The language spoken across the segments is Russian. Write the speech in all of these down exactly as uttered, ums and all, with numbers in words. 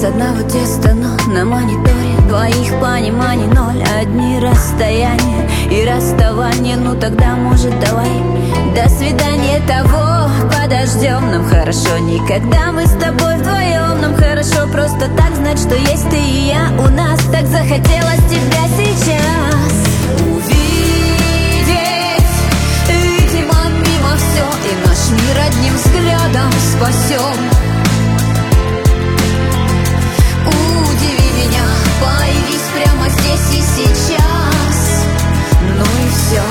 с одного теста, но на мониторе твоих пониманий ноль. Одни расстояния и расставания. Ну тогда, может, давай до свидания того подождем. Нам хорошо никогда, мы с тобой вдвоем. Нам хорошо просто так знать, что есть ты и я у нас. Так захотелось тебя сейчас увидеть. Видимо, мимо все, и наш мир одним взглядом спасем. Удиви меня, появись прямо здесь и сейчас. Ну и все.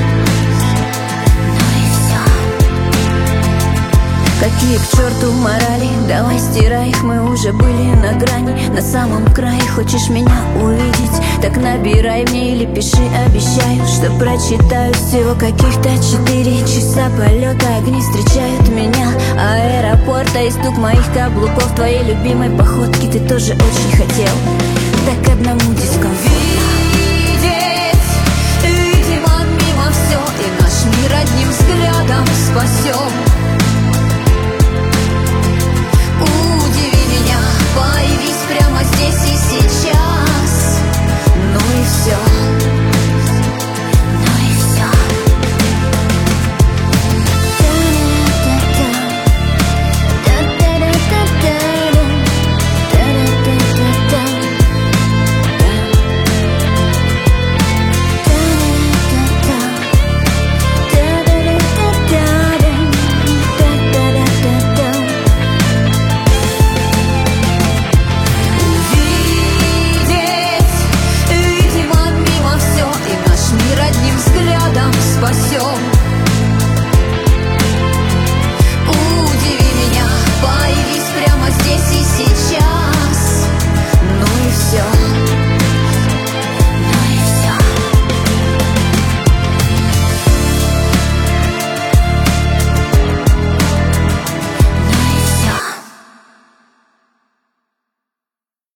Какие к черту морали, давай стирай их, мы уже были на грани, на самом крае. Хочешь меня увидеть, так набирай мне или пиши, обещаю, что прочитаю. Всего каких-то четыре часа полета, огни встречают меня аэропорта и стук моих каблуков твоей любимой походки ты тоже очень хотел. Так одному действительно